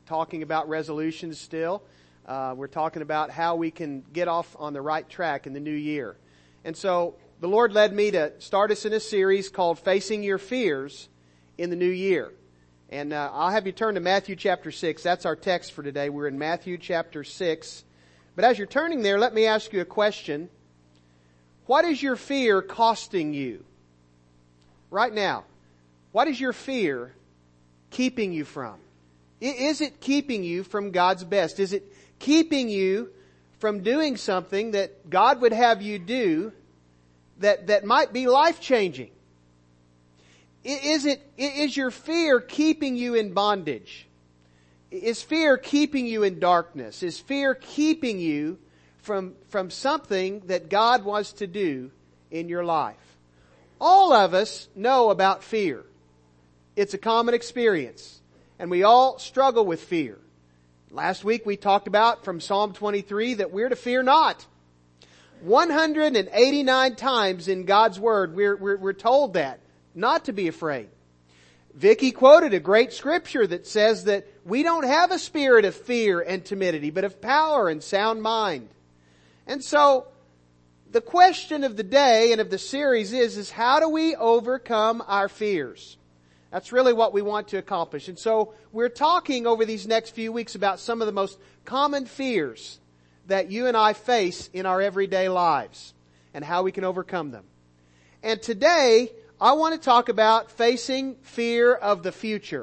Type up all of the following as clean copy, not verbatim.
talking about resolutions still. We're talking about how we can get off on the right track in the new year. And so the Lord led me to start us in a series called Facing Your Fears in the New Year. And I'll have you turn to Matthew chapter 6. That's our text for today. We're in Matthew chapter 6. But as you're turning there, let me ask you a question. What is your fear costing you? Right now, what is your fear keeping you from? Is it keeping you from God's best? Is it keeping you from doing something that God would have you do that might be life-changing? Is your fear keeping you in bondage? Is fear keeping you in darkness? Is fear keeping you from something that God wants to do in your life? All of us know about fear. It's a common experience. And we all struggle with fear. Last week we talked about from Psalm 23 that we're to fear not. 189 times in God's Word we're told that, not to be afraid. Vicki quoted a great scripture that says that we don't have a spirit of fear and timidity, but of power and sound mind. And so, the question of the day and of the series is how do we overcome our fears? That's really what we want to accomplish. And so, we're talking over these next few weeks about some of the most common fears that you and I face in our everyday lives and how we can overcome them. And today, I want to talk about facing fear of the future.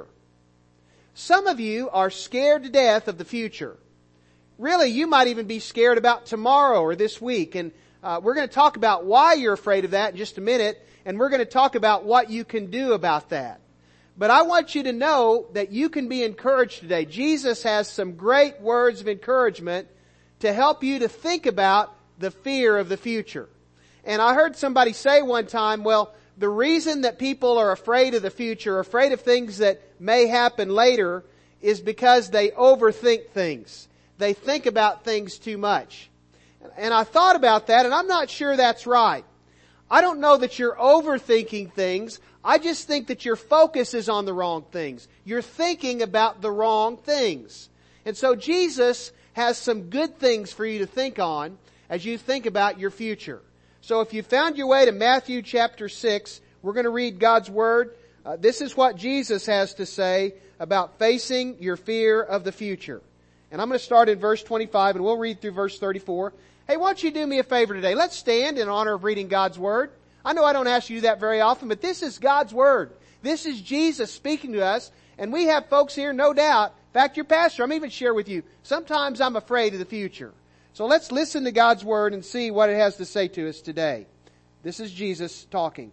Some of you are scared to death of the future. Really, you might even be scared about tomorrow or this week. And we're going to talk about why you're afraid of that in just a minute. And we're going to talk about what you can do about that. But I want you to know that you can be encouraged today. Jesus has some great words of encouragement to help you to think about the fear of the future. And I heard somebody say one time, well, the reason that people are afraid of the future, afraid of things that may happen later, is because they overthink things. They think about things too much. And I thought about that, and I'm not sure that's right. I don't know that you're overthinking things. I just think that your focus is on the wrong things. You're thinking about the wrong things. And so Jesus has some good things for you to think on as you think about your future. So if you found your way to Matthew chapter 6, we're going to read God's Word. This is what Jesus has to say about facing your fear of the future. And I'm going to start in verse 25 and we'll read through verse 34. Hey, why don't you do me a favor today? Let's stand in honor of reading God's Word. I know I don't ask you to do that very often, but this is God's Word. This is Jesus speaking to us. And we have folks here, no doubt. In fact, your pastor, I'm even share with you, sometimes I'm afraid of the future. So let's listen to God's Word and see what it has to say to us today. This is Jesus talking.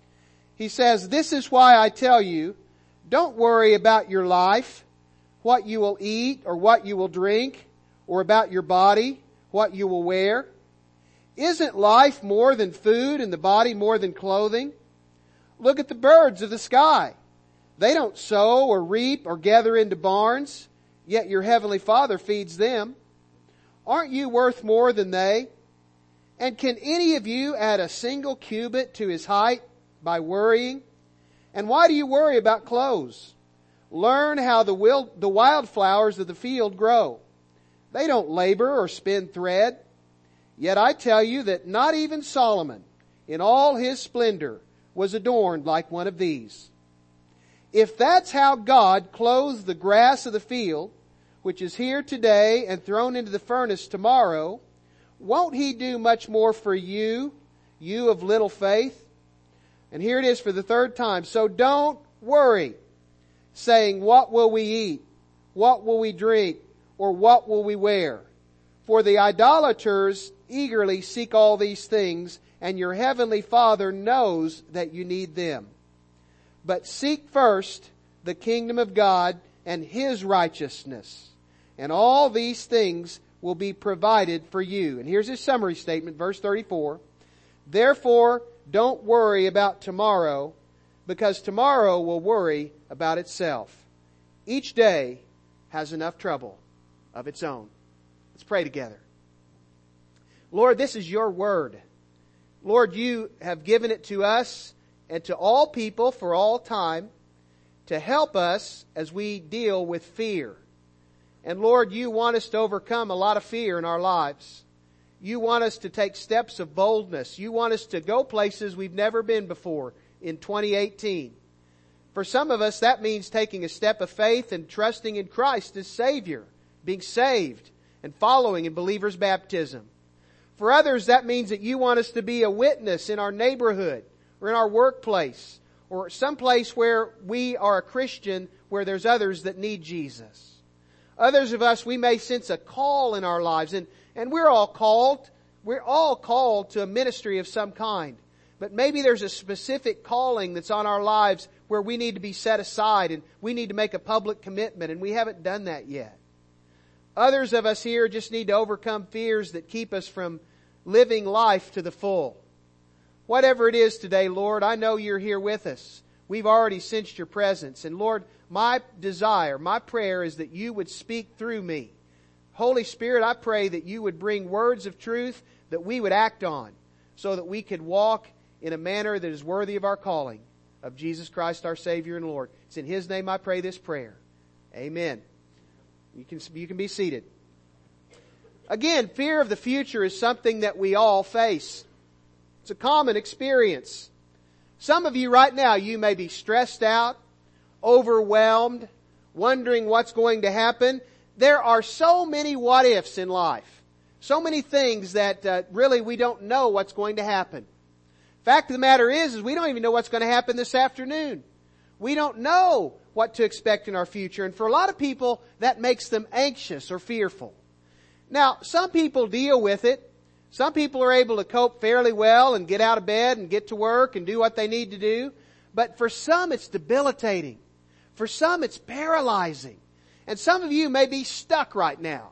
He says, "This is why I tell you, don't worry about your life, what you will eat or what you will drink, or about your body, what you will wear. Isn't life more than food and the body more than clothing? Look at the birds of the sky. They don't sow or reap or gather into barns, yet your heavenly Father feeds them. Aren't you worth more than they? And can any of you add a single cubit to his height by worrying? And why do you worry about clothes? Learn how the wildflowers of the field grow. They don't labor or spin thread. Yet I tell you that not even Solomon, in all his splendor, was adorned like one of these. If that's how God clothes the grass of the field, which is here today and thrown into the furnace tomorrow, won't He do much more for you, you of little faith?" And here it is for the third time. "So don't worry, saying, what will we eat? What will we drink? Or what will we wear? For the idolaters eagerly seek all these things, and your heavenly Father knows that you need them. But seek first the kingdom of God and His righteousness, and all these things will be provided for you." And here's his summary statement, verse 34. "Therefore, don't worry about tomorrow, because tomorrow will worry about itself. Each day has enough trouble of its own." Let's pray together. Lord, this is your word. Lord, you have given it to us and to all people for all time to help us as we deal with fear. And Lord, you want us to overcome a lot of fear in our lives. You want us to take steps of boldness. You want us to go places we've never been before in 2018. For some of us, that means taking a step of faith and trusting in Christ as Savior, being saved, and following in believer's baptism. For others, that means that you want us to be a witness in our neighborhood or in our workplace or someplace where we are a Christian where there's others that need Jesus. Others of us, we may sense a call in our lives, and we're all called. We're all called to a ministry of some kind. But maybe there's a specific calling that's on our lives where we need to be set aside and we need to make a public commitment, and we haven't done that yet. Others of us here just need to overcome fears that keep us from living life to the full. Whatever it is today, Lord, I know you're here with us. We've already sensed your presence. And Lord, my desire, my prayer is that you would speak through me. Holy Spirit, I pray that you would bring words of truth that we would act on so that we could walk in a manner that is worthy of our calling, of Jesus Christ our Savior and Lord. It's in His name I pray this prayer. Amen. You can be seated. Again, fear of the future is something that we all face. It's a common experience. Some of you right now, you may be stressed out, overwhelmed, wondering what's going to happen. There are so many what ifs in life. So many things that really we don't know what's going to happen. Fact of the matter is we don't even know what's going to happen this afternoon. We don't know what to expect in our future. And for a lot of people, that makes them anxious or fearful. Now, some people deal with it. Some people are able to cope fairly well and get out of bed and get to work and do what they need to do. But for some, it's debilitating. For some, it's paralyzing. And some of you may be stuck right now.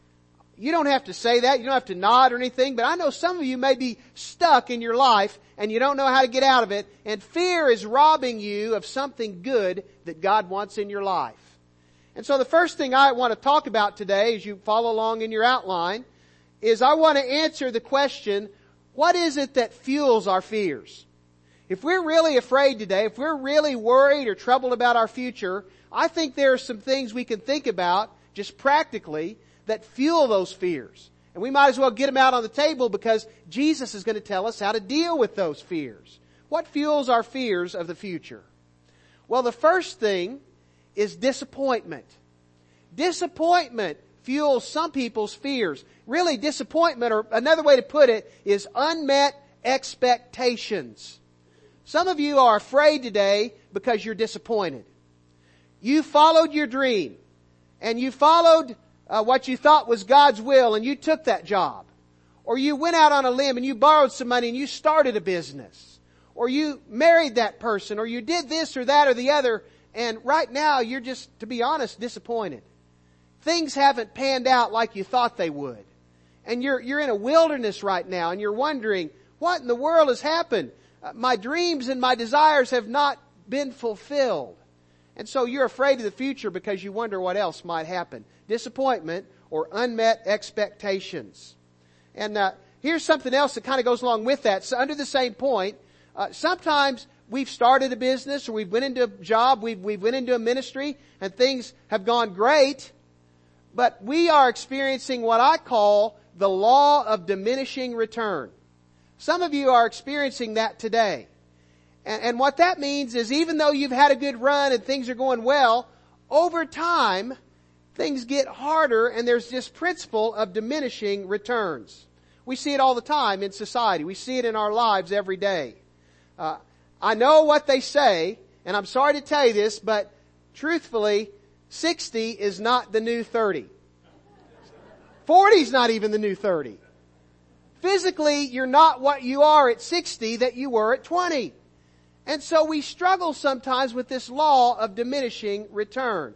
You don't have to say that. You don't have to nod or anything. But I know some of you may be stuck in your life and you don't know how to get out of it. And fear is robbing you of something good that God wants in your life. And so the first thing I want to talk about today, as you follow along in your outline, is I want to answer the question, what is it that fuels our fears? If we're really afraid today, if we're really worried or troubled about our future, I think there are some things we can think about, just practically, that fuel those fears. And we might as well get them out on the table because Jesus is going to tell us how to deal with those fears. What fuels our fears of the future? Well, the first thing is disappointment. Disappointment fuels some people's fears. Really, disappointment, or another way to put it, is unmet expectations. Some of you are afraid today because you're disappointed. You followed your dream, and you followed what you thought was God's will, and you took that job. Or you went out on a limb and you borrowed some money and you started a business. Or you married that person, or you did this or that or the other, and right now you're just, to be honest, disappointed. Things haven't panned out like you thought they would. And you're in a wilderness right now, and you're wondering, what in the world has happened? My dreams and my desires have not been fulfilled. And so you're afraid of the future because you wonder what else might happen. Disappointment or unmet expectations. And here's something else that kind of goes along with that. So under the same point, sometimes we've started a business, or we've went into a job, we've went into a ministry, and things have gone great, but we are experiencing what I call the law of diminishing return. Some of you are experiencing that today. And what that means is even though you've had a good run and things are going well, over time, things get harder, and there's this principle of diminishing returns. We see it all the time in society. We see it in our lives every day. I know what they say, and I'm sorry to tell you this, but truthfully, 60 is not the new 30. 40 is not even the new 30. Physically, you're not what you are at 60 that you were at 20. And so we struggle sometimes with this law of diminishing return.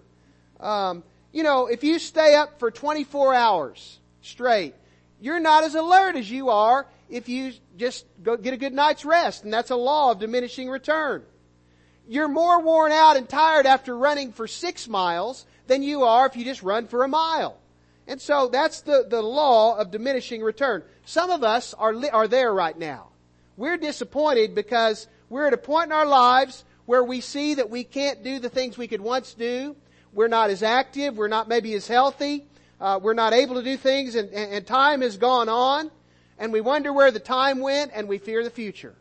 If you stay up for 24 hours straight, you're not as alert as you are if you just go get a good night's rest. And that's a law of diminishing return. You're more worn out and tired after running for 6 miles than you are if you just run for a mile. And so that's the law of diminishing return. Some of us are there right now. We're disappointed because we're at a point in our lives where we see that we can't do the things we could once do. we're not as active, we're not maybe as healthy, we're not able to do things, and time has gone on, and we wonder where the time went, and we fear the future.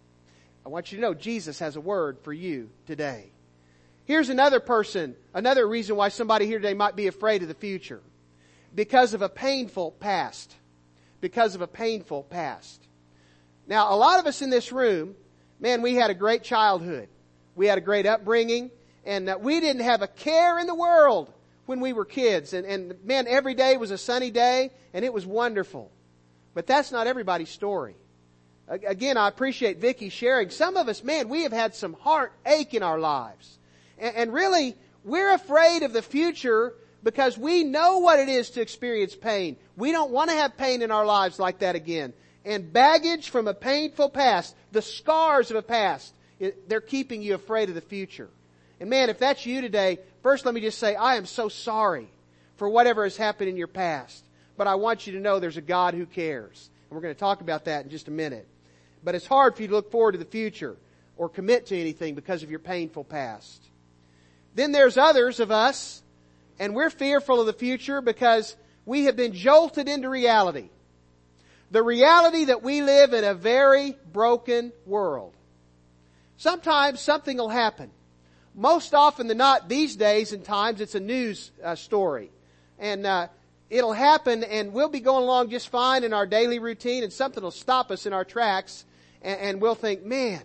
I want you to know Jesus has a word for you today. Here's another reason why somebody here today might be afraid of the future. Because of a painful past. Because of a painful past. Now, a lot of us in this room, man, we had a great childhood. We had a great upbringing, and we didn't have a care in the world when we were kids. And man, every day was a sunny day, and it was wonderful. But that's not everybody's story. Again, I appreciate Vicki sharing. Some of us, man, we have had some heartache in our lives. And really, we're afraid of the future because we know what it is to experience pain. We don't want to have pain in our lives like that again. And baggage from a painful past, the scars of a past, they're keeping you afraid of the future. And man, if that's you today, first let me just say, I am so sorry for whatever has happened in your past. But I want you to know there's a God who cares. And we're going to talk about that in just a minute. But it's hard for you to look forward to the future or commit to anything because of your painful past. Then there's others of us, and we're fearful of the future because we have been jolted into reality. The reality that we live in a very broken world. Sometimes something will happen. Most often than not these days and times it's a news story. And it'll happen and we'll be going along just fine in our daily routine and something will stop us in our tracks and we'll think, man,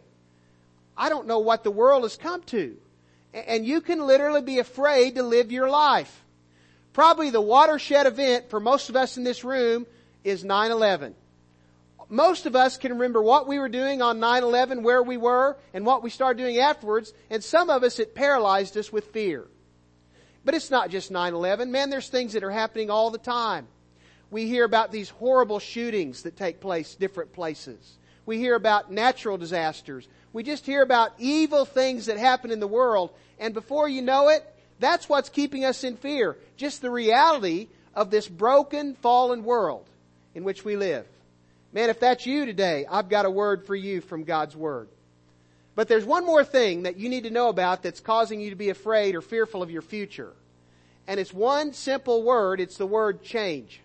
I don't know what the world has come to. And you can literally be afraid to live your life. Probably the watershed event for most of us in this room is 9/11. Most of us can remember what we were doing on 9/11, where we were, and what we started doing afterwards. And some of us, it paralyzed us with fear. But it's not just 9/11. Man, there's things that are happening all the time. We hear about these horrible shootings that take place different places. We hear about natural disasters. We just hear about evil things that happen in the world. And before you know it, that's what's keeping us in fear. Just the reality of this broken, fallen world in which we live. Man, if that's you today, I've got a word for you from God's Word. But there's one more thing that you need to know about that's causing you to be afraid or fearful of your future. And it's one simple word. It's the word change.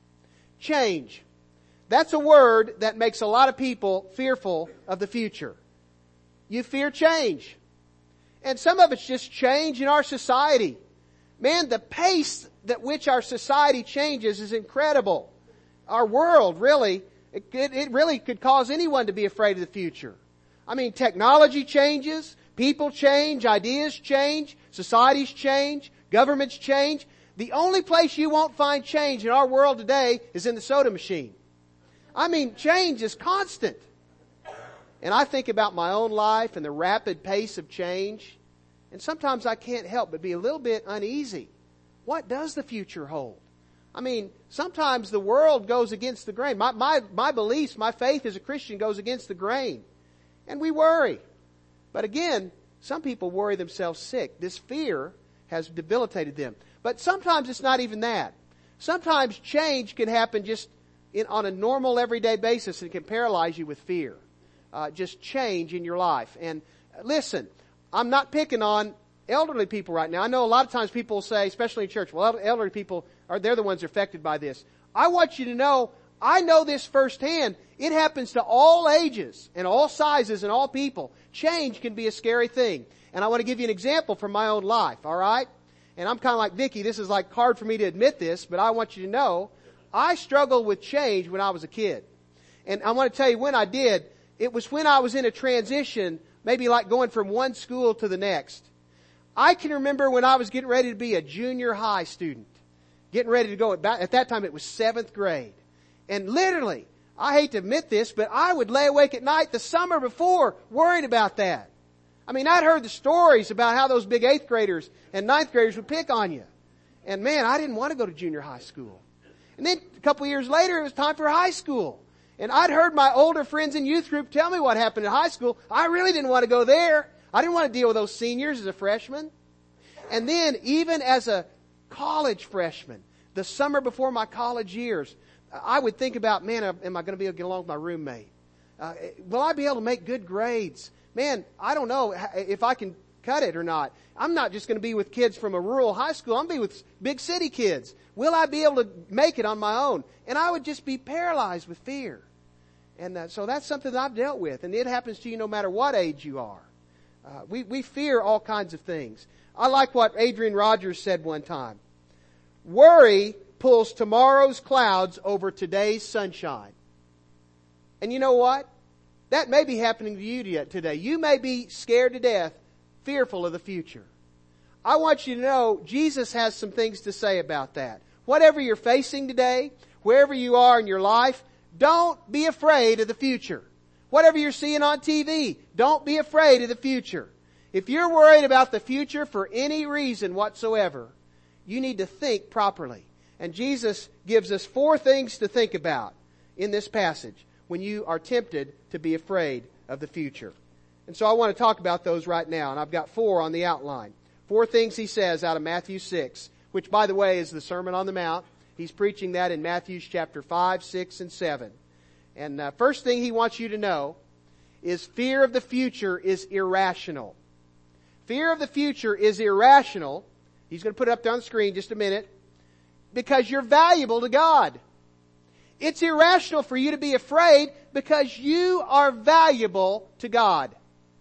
Change. That's a word that makes a lot of people fearful of the future. You fear change. And some of it's just change in our society. Man, the pace at which our society changes is incredible. Our world really, it really could cause anyone to be afraid of the future. I mean, technology changes, people change, ideas change, societies change, governments change. The only place you won't find change in our world today is in the soda machine. I mean, change is constant. And I think about my own life and the rapid pace of change. And sometimes I can't help but be a little bit uneasy. What does the future hold? I mean, sometimes the world goes against the grain. My beliefs, my faith as a Christian goes against the grain. And we worry. But again, some people worry themselves sick. This fear has debilitated them. But sometimes it's not even that. Sometimes change can happen just on a normal everyday basis and it can paralyze you with fear. Just change in your life. And listen, I'm not picking on elderly people right now. I know a lot of times people say, especially in church, well, elderly people, they're the ones affected by this. I want you to know, I know this firsthand. It happens to all ages and all sizes and all people. Change can be a scary thing. And I want to give you an example from my own life, all right? And I'm kind of like Vicki. This is like hard for me to admit this, but I want you to know, I struggled with change when I was a kid. And I want to tell you when I did. It was when I was in a transition, maybe like going from one school to the next. I can remember when I was getting ready to be a junior high student. Getting ready to go, at that time it was 7th grade. And literally, I hate to admit this, but I would lay awake at night the summer before worrying about that. I mean, I'd heard the stories about how those big 8th graders and 9th graders would pick on you. And man, I didn't want to go to junior high school. And then a couple of years later, it was time for high school. And I'd heard my older friends in youth group tell me what happened in high school. I really didn't want to go there. I didn't want to deal with those seniors as a freshman. And then even as a college freshman, the summer before my college years, I would think about, man, am I going to be able to get along with my roommate? Will I be able to make good grades? Man, I don't know if I can cut it or not? I'm not just going to be with kids from a rural high school. I'm going to be with big city kids. Will I be able to make it on my own? And I would just be paralyzed with fear. And so that's something that I've dealt with. And it happens to you no matter what age you are. We fear all kinds of things. I like what Adrian Rogers said one time. Worry pulls tomorrow's clouds over today's sunshine. And you know what? That may be happening to you today. You may be scared to death, fearful of the future. I want you to know Jesus has some things to say about that. Whatever you're facing today, wherever you are in your life, don't be afraid of the future. Whatever you're seeing on TV, don't be afraid of the future. If you're worried about the future for any reason whatsoever, you need to think properly. And Jesus gives us 4 things to think about in this passage when you are tempted to be afraid of the future. And so I want to talk about those right now. And I've got 4 on the outline. 4 things he says out of Matthew 6, which, by the way, is the Sermon on the Mount. He's preaching that in Matthew chapter 5, 6, and 7. And first thing he wants you to know is fear of the future is irrational. Fear of the future is irrational. He's going to put it up there on the screen just a minute. Because you're valuable to God. It's irrational for you to be afraid because you are valuable to God.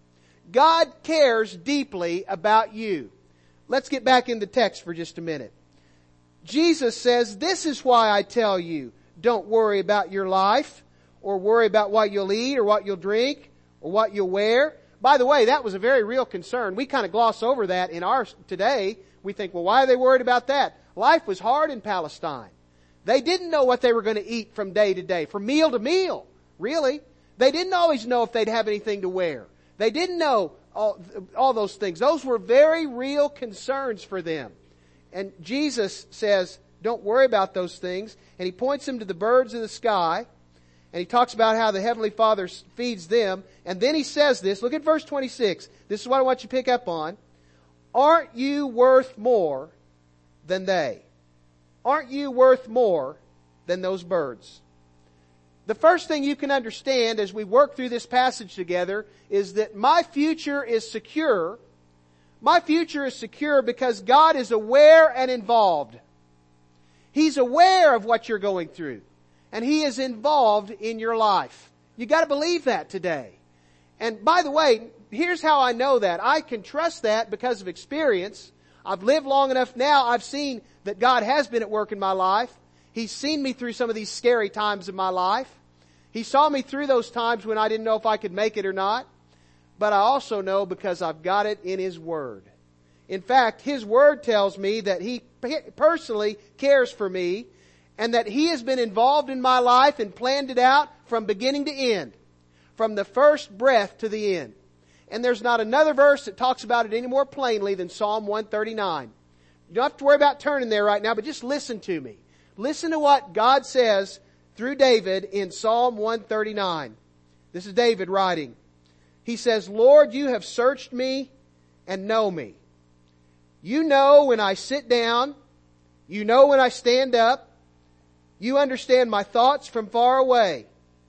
God cares deeply about you. Let's get back in the text for just a minute. Jesus says, this is why I tell you, don't worry about your life, or worry about what you'll eat, or what you'll drink, or what you'll wear. By the way, that was a very real concern. We kind of gloss over that in our today. We think, well, why are they worried about that? Life was hard in Palestine. They didn't know what they were going to eat from day to day, from meal to meal, really. They didn't always know if they'd have anything to wear. They didn't know all those things. Those were very real concerns for them. And Jesus says, don't worry about those things. And he points them to the birds of the sky. And he talks about how the Heavenly Father feeds them. And then he says this. Look at verse 26. This is what I want you to pick up on. Aren't you worth more than they? Aren't you worth more than those birds? The first thing you can understand as we work through this passage together is that my future is secure. My future is secure because God is aware and involved. He's aware of what you're going through. And He is involved in your life. You got to believe that today. And by the way, here's how I know that. I can trust that because of experience. I've lived long enough now. I've seen that God has been at work in my life. He's seen me through some of these scary times of my life. He saw me through those times when I didn't know if I could make it or not. But I also know because I've got it in His Word. In fact, His Word tells me that He personally cares for me and that He has been involved in my life and planned it out from beginning to end, from the first breath to the end. And there's not another verse that talks about it any more plainly than Psalm 139. You don't have to worry about turning there right now, but just listen to me. Listen to what God says through David in Psalm 139. This is David writing. He says, Lord, you have searched me and know me. You know when I sit down. You know when I stand up. You understand my thoughts from far away.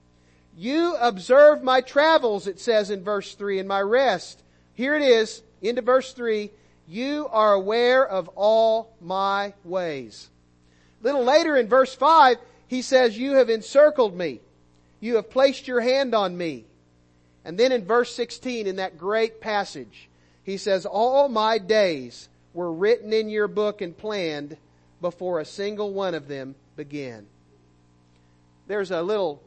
You observe my travels, it says in verse 3, and my rest. Here it is, into verse 3. You are aware of all my ways. A little later in verse 5, he says, you have encircled me. You have placed your hand on me. And then in verse 16, in that great passage, he says, all my days were written in your book and planned before a single one of them began. There's a little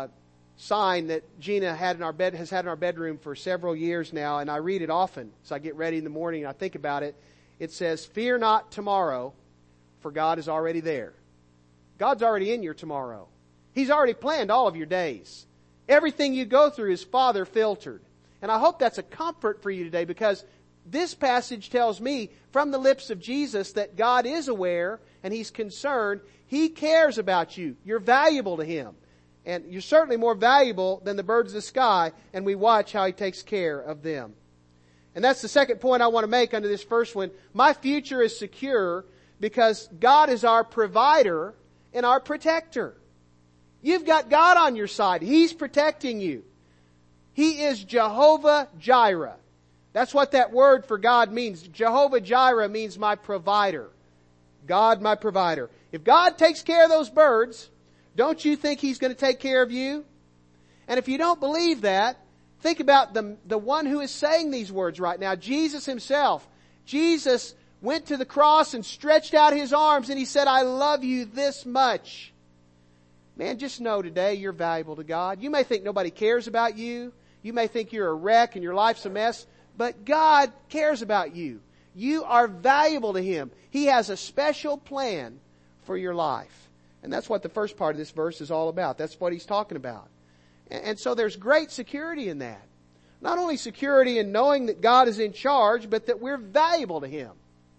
sign that Gina has had in our bedroom for several years now, and I read it often. So I get ready in the morning and I think about it. It says, fear not tomorrow, for God is already there. God's already in your tomorrow. He's already planned all of your days. Everything you go through is Father filtered. And I hope that's a comfort for you today, because this passage tells me from the lips of Jesus that God is aware and He's concerned. He cares about you. You're valuable to Him. And you're certainly more valuable than the birds of the sky, and we watch how He takes care of them. And that's the second point I want to make under this first one. My future is secure because God is our provider and our protector. You've got God on your side. He's protecting you. He is Jehovah Jireh. That's what that word for God means. Jehovah Jireh means my provider. God, my provider. If God takes care of those birds, don't you think He's going to take care of you? And if you don't believe that, think about the one who is saying these words right now, Jesus Himself. Jesus went to the cross and stretched out His arms and He said, I love you this much. Man, just know today you're valuable to God. You may think nobody cares about you. You may think you're a wreck and your life's a mess. But God cares about you. You are valuable to Him. He has a special plan for your life. And that's what the first part of this verse is all about. That's what He's talking about. And so there's great security in that. Not only security in knowing that God is in charge, but that we're valuable to Him.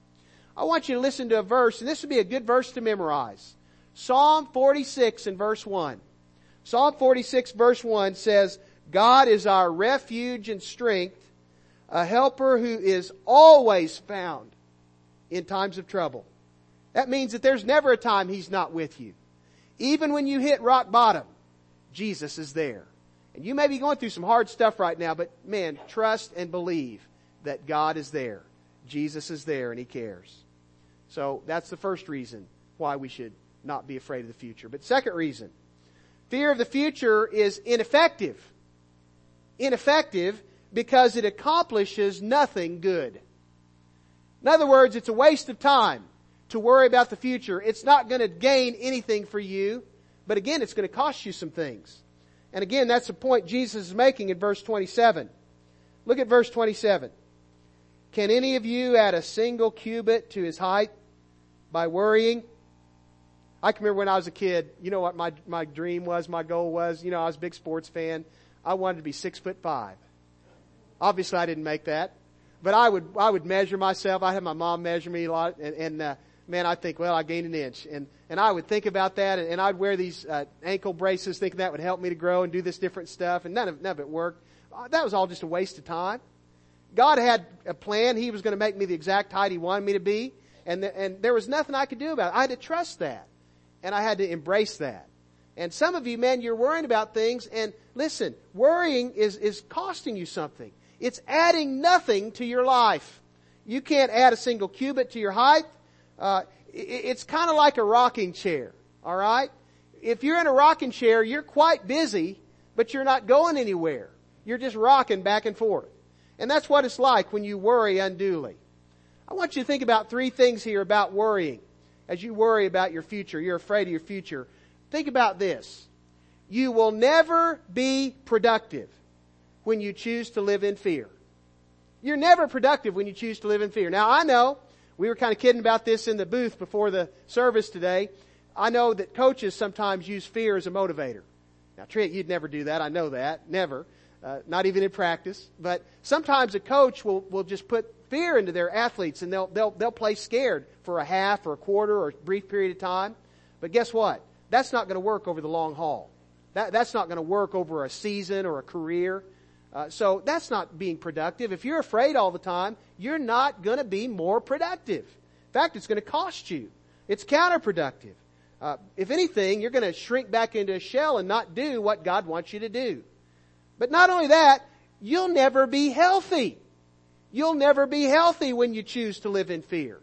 I want you to listen to a verse, and this would be a good verse to memorize. Psalm 46 and verse 1. Psalm 46 verse 1 says, God is our refuge and strength, a helper who is always found in times of trouble. That means that there's never a time He's not with you. Even when you hit rock bottom, Jesus is there. And you may be going through some hard stuff right now, but man, trust and believe that God is there. Jesus is there and He cares. So that's the first reason why we should not be afraid of the future. But second reason, fear of the future is ineffective. Ineffective because it accomplishes nothing good. In other words, it's a waste of time to worry about the future. It's not going to gain anything for you, but again, it's going to cost you some things. And again, that's the point Jesus is making in verse 27. Look at verse 27. Can any of you add a single cubit to his height by worrying? I can remember when I was a kid, you know what my dream was, my goal was, I was a big sports fan. I wanted to be 6'5". Obviously I didn't make that, but I would measure myself. I had my mom measure me a lot, and man, I think, well, I gained an inch, and I would think about that, and I'd wear these ankle braces, thinking that would help me to grow and do this different stuff, and none of it worked. That was all just a waste of time. God had a plan. He was going to make me the exact height He wanted me to be, and there was nothing I could do about it. I had to trust that, and I had to embrace that. And some of you, man, you're worrying about things, and listen, worrying is costing you something. It's adding nothing to your life. You can't add a single cubit to your height. It's kind of like a rocking chair, all right? If you're in a rocking chair, you're quite busy, but you're not going anywhere. You're just rocking back and forth. And that's what it's like when you worry unduly. I want you to think about three things here about worrying. As you worry about your future, you're afraid of your future. Think about this. You will never be productive when you choose to live in fear. You're never productive when you choose to live in fear. Now, I know, we were kind of kidding about this in the booth before the service today. I know that coaches sometimes use fear as a motivator. Now, Trent, you'd never do that. I know that. Never. Not even in practice. But sometimes a coach will just put fear into their athletes, and they'll play scared for a half or a quarter or a brief period of time. But guess what? That's not going to work over the long haul. That's not going to work over a season or a career. So that's not being productive. If you're afraid all the time, you're not going to be more productive. In fact, it's going to cost you. It's counterproductive. If anything, you're going to shrink back into a shell and not do what God wants you to do. But not only that, you'll never be healthy. You'll never be healthy when you choose to live in fear.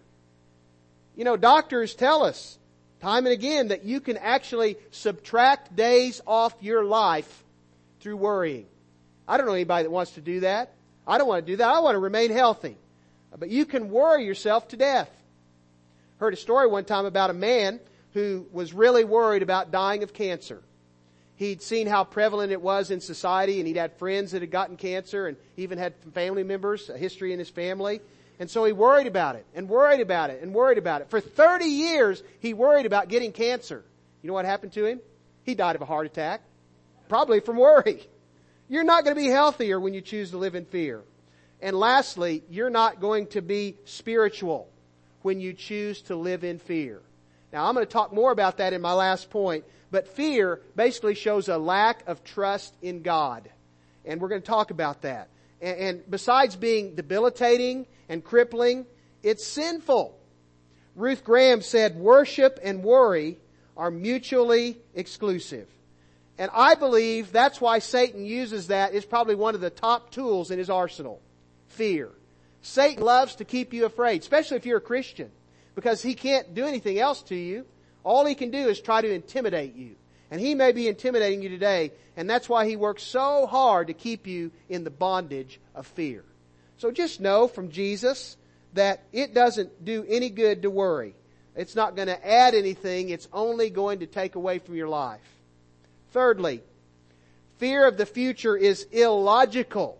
Doctors tell us time and again that you can actually subtract days off your life through worrying. I don't know anybody that wants to do that. I don't want to do that. I want to remain healthy. But you can worry yourself to death. Heard a story one time about a man who was really worried about dying of cancer. He'd seen how prevalent it was in society, and he'd had friends that had gotten cancer, and even had family members, a history in his family. And so he worried about it, and worried about it, and worried about it. For 30 years, he worried about getting cancer. You know what happened to him? He died of a heart attack. Probably from worry. You're not going to be healthier when you choose to live in fear. And lastly, you're not going to be spiritual when you choose to live in fear. Now, I'm going to talk more about that in my last point. But fear basically shows a lack of trust in God. And we're going to talk about that. And besides being debilitating and crippling, it's sinful. Ruth Graham said, worship and worry are mutually exclusive. And I believe that's why Satan uses that as probably one of the top tools in his arsenal. fear. Satan loves to keep you afraid, especially if you're a Christian, because he can't do anything else to you. All he can do is try to intimidate you. And he may be intimidating you today, and that's why he works so hard to keep you in the bondage of fear. So just know from Jesus that it doesn't do any good to worry. It's not going to add anything. It's only going to take away from your life. Thirdly, fear of the future is illogical.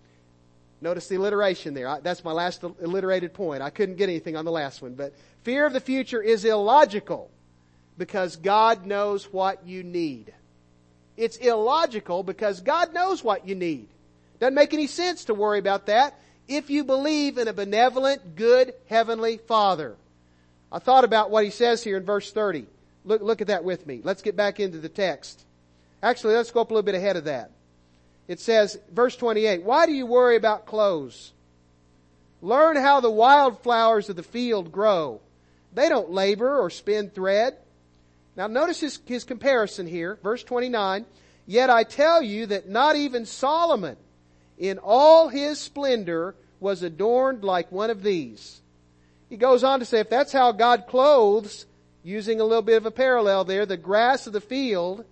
Notice the alliteration there. That's my last alliterated point. I couldn't get anything on the last one. But fear of the future is illogical because God knows what you need. It's illogical because God knows what you need. Doesn't make any sense to worry about that if you believe in a benevolent, good, heavenly Father. I thought about what he says here in verse 30. Look at that with me. Let's get back into the text. Actually, let's go up a little bit ahead of that. It says, verse 28, why do you worry about clothes? Learn how the wildflowers of the field grow. They don't labor or spin thread. Now notice his comparison here. Verse 29, yet I tell you that not even Solomon in all his splendor was adorned like one of these. He goes on to say, if that's how God clothes, using a little bit of a parallel there, the grass of the field,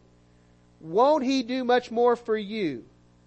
won't He do much more for you,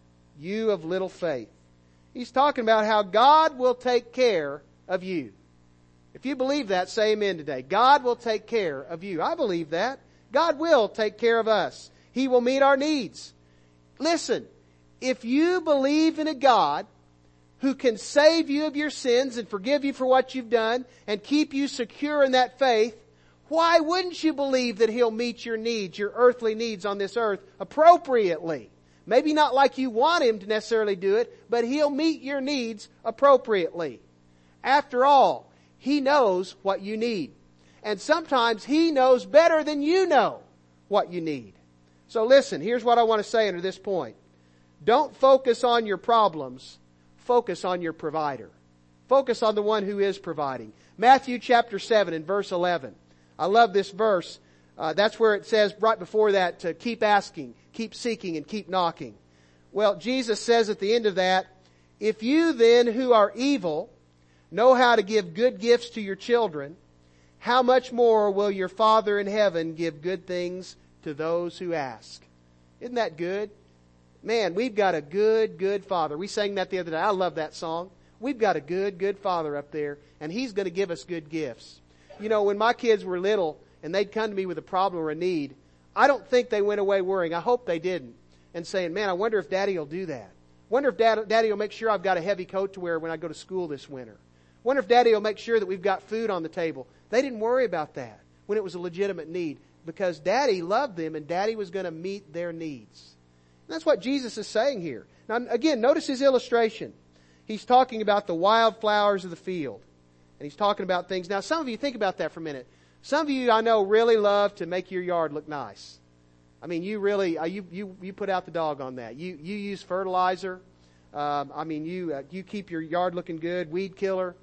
you of little faith? He's talking about how God will take care of you. If you believe that, say amen today. God will take care of you. I believe that. God will take care of us. He will meet our needs. Listen, if you believe in a God who can save you of your sins and forgive you for what you've done and keep you secure in that faith, why wouldn't you believe that He'll meet your needs, your earthly needs on this earth appropriately? Maybe not like you want Him to necessarily do it, but He'll meet your needs appropriately. After all, He knows what you need. And sometimes He knows better than you know what you need. So listen, here's what I want to say under this point. Don't focus on your problems. Focus on your provider. Focus on the one who is providing. Matthew chapter 7 and verse 11. I love this verse. That's where it says right before that to keep asking, keep seeking, and keep knocking. Well, Jesus says at the end of that, if you then who are evil know how to give good gifts to your children, how much more will your Father in heaven give good things to those who ask? Isn't that good? Man, we've got a good, good Father. We sang that the other day. I love that song. We've got a good, good Father up there, and He's going to give us good gifts. You know, when my kids were little and they'd come to me with a problem or a need, I don't think they went away worrying. I hope they didn't. And saying, man, I wonder if Daddy will do that. Wonder if Daddy will make sure I've got a heavy coat to wear when I go to school this winter. Wonder if Daddy will make sure that we've got food on the table. They didn't worry about that when it was a legitimate need because Daddy loved them and Daddy was going to meet their needs. And that's what Jesus is saying here. Now, again, notice his illustration. He's talking about the wildflowers of the field. And he's talking about things. Now, some of you, think about that for a minute. Some of you, I know, really love to make your yard look nice. I mean, you really, you put out the dog on that. You use fertilizer. You keep your yard looking good, weed killer.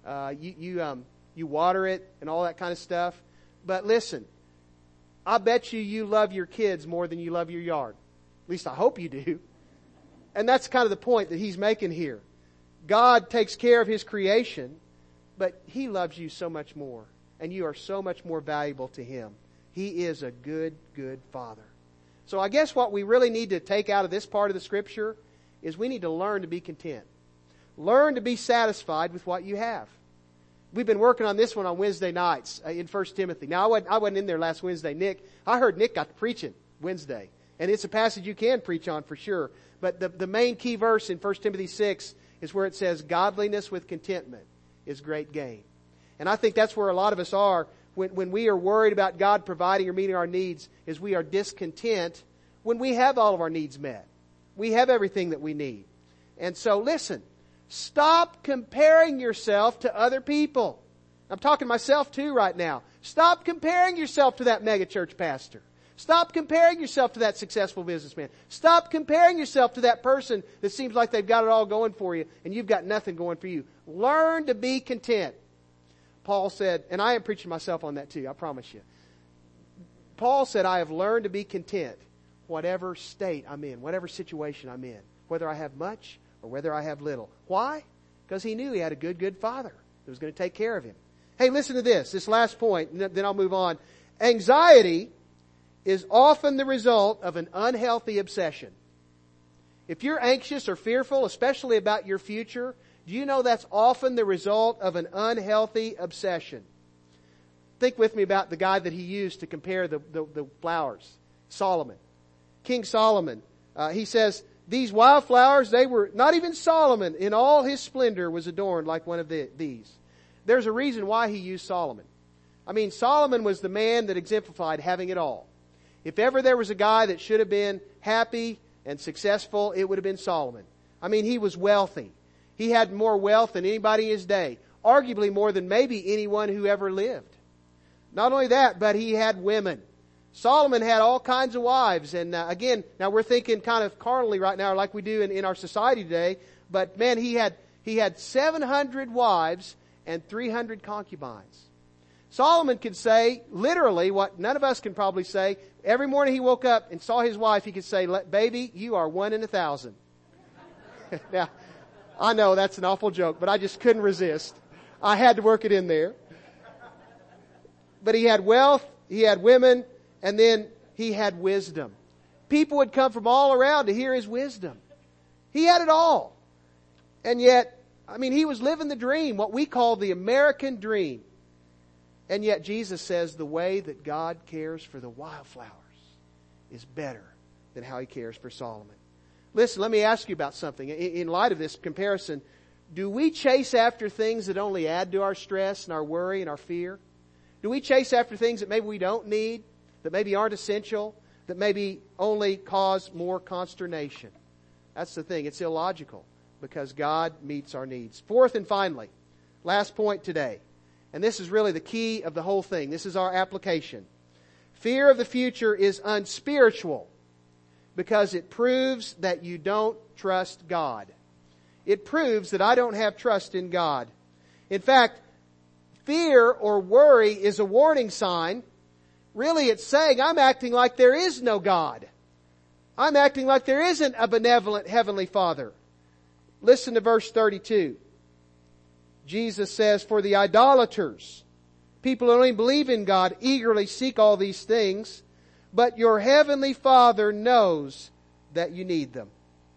You water it and all that kind of stuff. But listen, I bet you love your kids more than you love your yard. At least I hope you do. And that's kind of the point that he's making here. God takes care of His creation, but He loves you so much more. And you are so much more valuable to Him. He is a good, good Father. So I guess what we really need to take out of this part of the Scripture is we need to learn to be content. Learn to be satisfied with what you have. We've been working on this one on Wednesday nights in 1 Timothy. Now, I wasn't in there last Wednesday. I heard Nick got to preaching Wednesday. And it's a passage you can preach on for sure. But the main key verse in 1 Timothy 6 is where it says, godliness with contentment is great gain. And I think that's where a lot of us are when we are worried about God providing or meeting our needs, is we are discontent when we have all of our needs met. We have everything that we need. And so listen, stop comparing yourself to other people. I'm talking to myself too right now. Stop comparing yourself to that megachurch pastor. Stop comparing yourself to that successful businessman. Stop comparing yourself to that person that seems like they've got it all going for you and you've got nothing going for you. Learn to be content. Paul said, and I am preaching myself on that too, I promise you. Paul said, I have learned to be content whatever state I'm in, whatever situation I'm in, whether I have much or whether I have little. Why? Because he knew he had a good father that was going to take care of him. Hey, listen to this last point, and then I'll move on. Anxiety is often the result of an unhealthy obsession. If you're anxious or fearful, especially about your future, do you know that's often the result of an unhealthy obsession? Think with me about the guy that he used to compare the flowers. Solomon. King Solomon. He says, these wildflowers, they were, not even Solomon in all his splendor was adorned like one of these. There's a reason why he used Solomon. I mean, Solomon was the man that exemplified having it all. If ever there was a guy that should have been happy and successful, it would have been Solomon. I mean, he was wealthy. He had more wealth than anybody in his day. Arguably more than maybe anyone who ever lived. Not only that, but he had women. Solomon had all kinds of wives. And again, now we're thinking kind of carnally right now like we do in our society today. But man, he had 700 wives and 300 concubines. Solomon could say literally what none of us can probably say. Every morning he woke up and saw his wife, he could say, baby, you are 1 in 1,000. Now, I know that's an awful joke, but I just couldn't resist. I had to work it in there. But he had wealth, he had women, and then he had wisdom. People would come from all around to hear his wisdom. He had it all. And yet, I mean, he was living the dream, what we call the American dream. And yet Jesus says the way that God cares for the wildflowers is better than how he cares for Solomon. Listen, let me ask you about something. In light of this comparison, do we chase after things that only add to our stress and our worry and our fear? Do we chase after things that maybe we don't need, that maybe aren't essential, that maybe only cause more consternation? That's the thing. It's illogical because God meets our needs. Fourth and finally, last point today. And this is really the key of the whole thing. This is our application. Fear of the future is unspiritual because it proves that you don't trust God. It proves that I don't have trust in God. In fact, fear or worry is a warning sign. Really, it's saying I'm acting like there is no God. I'm acting like there isn't a benevolent Heavenly Father. Listen to verse 32. Jesus says, for the idolaters, people who only believe in God, eagerly seek all these things, but your Heavenly Father knows that you need them.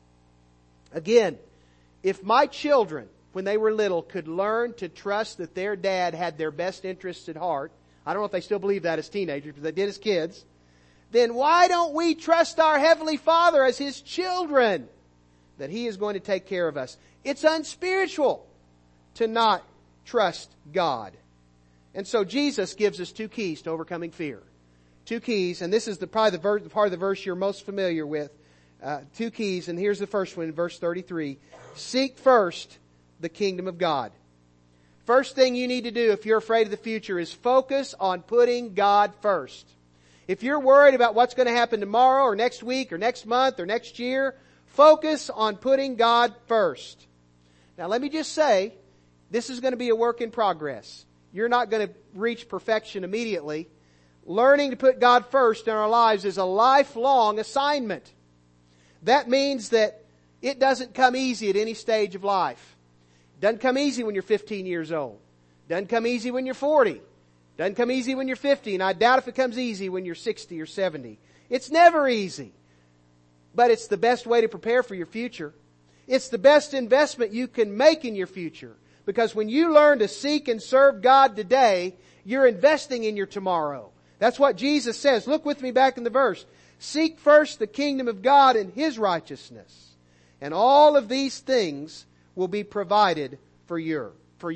Again, if my children, when they were little, could learn to trust that their dad had their best interests at heart, I don't know if they still believe that as teenagers, but they did as kids, then why don't we trust our Heavenly Father as His children, that He is going to take care of us? It's unspiritual to not trust God. And so Jesus gives us 2 keys to overcoming fear. 2 keys, and this is probably the part of the verse you're most familiar with. 2 keys, and here's the first one in verse 33. Seek first the kingdom of God. First thing you need to do if you're afraid of the future is focus on putting God first. If you're worried about what's going to happen tomorrow or next week or next month or next year, focus on putting God first. Now let me just say, this is going to be a work in progress. You're not going to reach perfection immediately. Learning to put God first in our lives is a lifelong assignment. That means that it doesn't come easy at any stage of life. It doesn't come easy when you're 15 years old. It doesn't come easy when you're 40. It doesn't come easy when you're 50. And I doubt if it comes easy when you're 60 or 70. It's never easy. But it's the best way to prepare for your future. It's the best investment you can make in your future. Because when you learn to seek and serve God today, you're investing in your tomorrow. That's what Jesus says. Look with me back in the verse. Seek first the kingdom of God and His righteousness, and all of these things will be provided for you.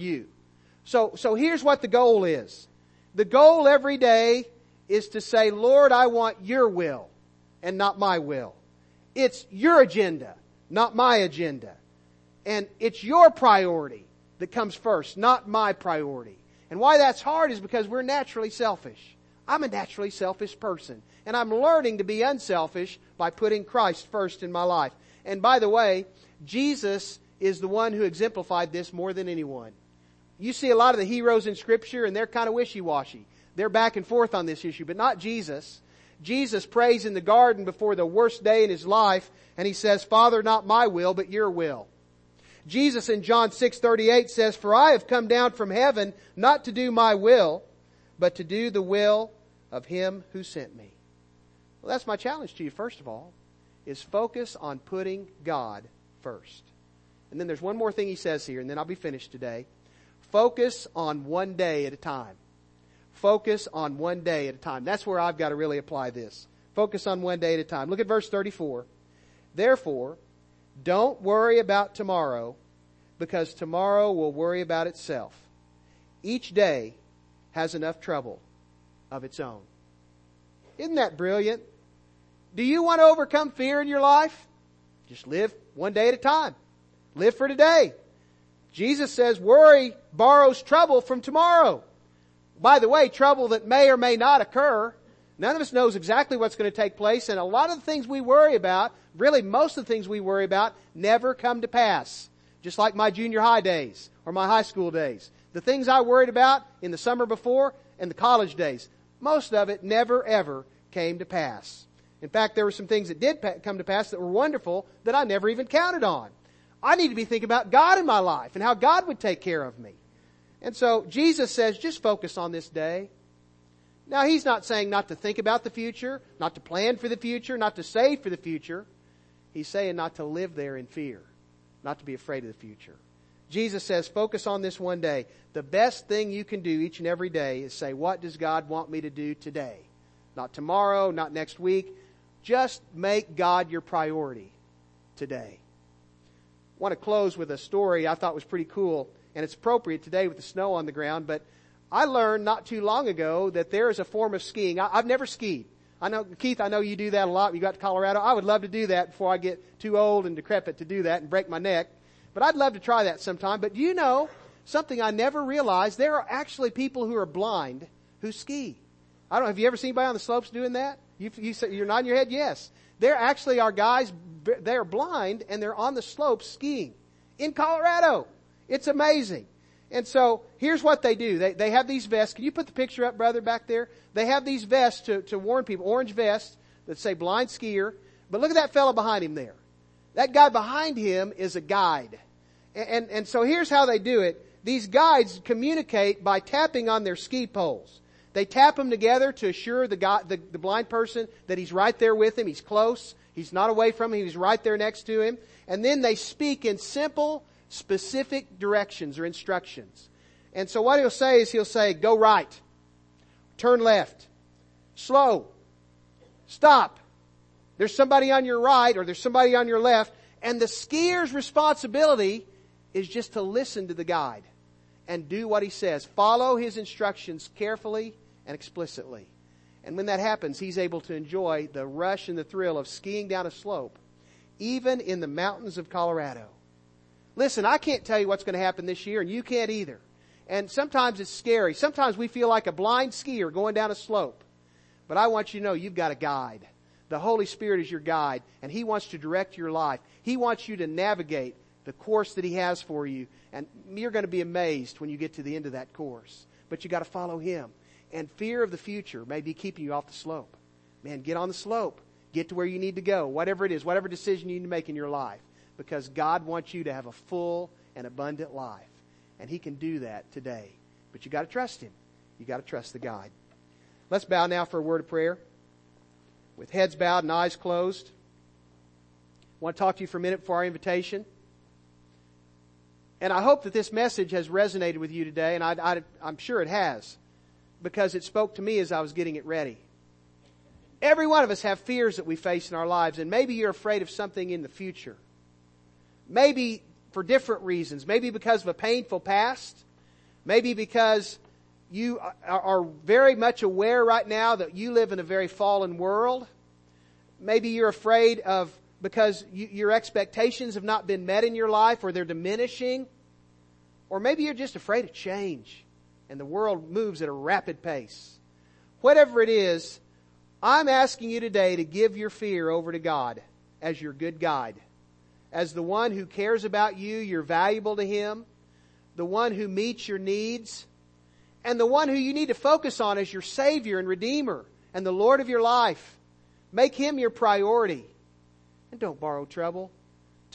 So here's what the goal is. The goal every day is to say, Lord, I want your will and not my will. It's your agenda, not my agenda. And it's your priority that comes first, not my priority. And why that's hard is because we're naturally selfish. I'm a naturally selfish person. And I'm learning to be unselfish by putting Christ first in my life. And by the way, Jesus is the one who exemplified this more than anyone. You see a lot of the heroes in Scripture and they're kind of wishy-washy. They're back and forth on this issue, but not Jesus. Jesus prays in the garden before the worst day in His life and He says, Father, not my will, but your will. Jesus in John 6:38 says, "For I have come down from heaven not to do my will, but to do the will of Him who sent me." Well, that's my challenge to you, first of all, is focus on putting God first. And then there's one more thing He says here, and then I'll be finished today. Focus on one day at a time. Focus on one day at a time. That's where I've got to really apply this. Focus on one day at a time. Look at verse 34. "Therefore, don't worry about tomorrow, because tomorrow will worry about itself. Each day has enough trouble of its own." Isn't that brilliant? Do you want to overcome fear in your life? Just live one day at a time. Live for today. Jesus says worry borrows trouble from tomorrow. By the way, trouble that may or may not occur. None of us knows exactly what's going to take place, and a lot of the things we worry about, really most of the things we worry about, never come to pass. Just like my junior high days or my high school days. The things I worried about in the summer before and the college days, most of it never ever came to pass. In fact, there were some things that did come to pass that were wonderful that I never even counted on. I need to be thinking about God in my life and how God would take care of me. And so Jesus says, just focus on this day. Now, He's not saying not to think about the future, not to plan for the future, not to save for the future. He's saying not to live there in fear, not to be afraid of the future. Jesus says, focus on this one day. The best thing you can do each and every day is say, what does God want me to do today? Not tomorrow, not next week. Just make God your priority today. I want to close with a story I thought was pretty cool, and it's appropriate today with the snow on the ground, but I learned not too long ago that there is a form of skiing. I've never skied. I know, Keith, I know you do that a lot. You got to Colorado. I would love to do that before I get too old and decrepit to do that and break my neck. But I'd love to try that sometime. But you know, something I never realized, there are actually people who are blind who ski. I don't know, have you ever seen anybody on the slopes doing that? You're nodding your head? Yes. There actually are guys, they're blind and they're on the slopes skiing in Colorado. It's amazing. And so here's what they do. They have these vests. Can you put the picture up, brother, back there? They have these vests to warn people, orange vests that say blind skier. But look at that fellow behind him there. That guy behind him is a guide. And so here's how they do it. These guides communicate by tapping on their ski poles. They tap them together to assure the blind person that he's right there with him. He's close. He's not away from him. He's right there next to him. And then they speak in simple, specific directions or instructions. And so what he'll say is go right, turn left, slow, stop. There's somebody on your right or there's somebody on your left. And the skier's responsibility is just to listen to the guide and do what he says. Follow his instructions carefully and explicitly. And when that happens, he's able to enjoy the rush and the thrill of skiing down a slope, even in the mountains of Colorado. Listen, I can't tell you what's going to happen this year, and you can't either. And sometimes it's scary. Sometimes we feel like a blind skier going down a slope. But I want you to know you've got a guide. The Holy Spirit is your guide, and He wants to direct your life. He wants you to navigate the course that He has for you. And you're going to be amazed when you get to the end of that course. But you've got to follow Him. And fear of the future may be keeping you off the slope. Man, get on the slope. Get to where you need to go. Whatever it is, whatever decision you need to make in your life. Because God wants you to have a full and abundant life. And He can do that today. But you've got to trust Him. You've got to trust the guide. Let's bow now for a word of prayer. With heads bowed and eyes closed. I want to talk to you for a minute before our invitation. And I hope that this message has resonated with you today, and I'm sure it has, because it spoke to me as I was getting it ready. Every one of us have fears that we face in our lives, and maybe you're afraid of something in the future. Maybe for different reasons. Maybe because of a painful past. Maybe because you are very much aware right now that you live in a very fallen world. Maybe you're afraid of because your expectations have not been met in your life or they're diminishing. Or maybe you're just afraid of change and the world moves at a rapid pace. Whatever it is, I'm asking you today to give your fear over to God as your good guide. As the one who cares about you, you're valuable to Him. The one who meets your needs. And the one who you need to focus on as your Savior and Redeemer and the Lord of your life. Make Him your priority. And don't borrow trouble.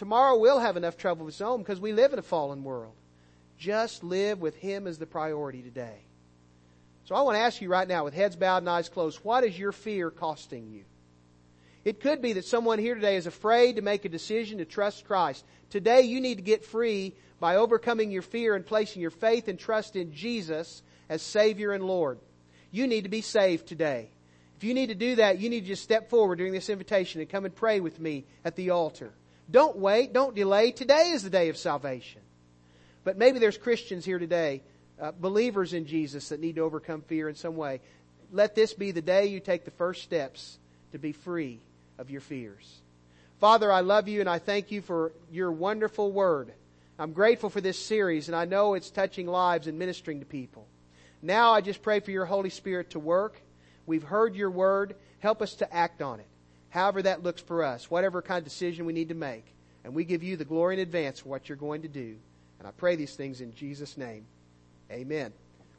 tomorrow will have enough trouble of its own because we live in a fallen world. Just live with Him as the priority today. So I want to ask you right now, with heads bowed and eyes closed, what is your fear costing you? It could be that someone here today is afraid to make a decision to trust Christ. Today you need to get free by overcoming your fear and placing your faith and trust in Jesus as Savior and Lord. You need to be saved today. If you need to do that, you need to just step forward during this invitation and come and pray with me at the altar. Don't wait. Don't delay. Today is the day of salvation. But maybe there's Christians here today, believers in Jesus, that need to overcome fear in some way. Let this be the day you take the first steps to be free of your fears. Father, I love you and I thank you for your wonderful word. I'm grateful for this series, and I know it's touching lives and ministering to people. Now I just pray for your Holy Spirit to work. We've heard your word. Help us to act on it. However that looks for us, whatever kind of decision we need to make. And we give you the glory in advance for what you're going to do. And I pray these things in Jesus' name. Amen.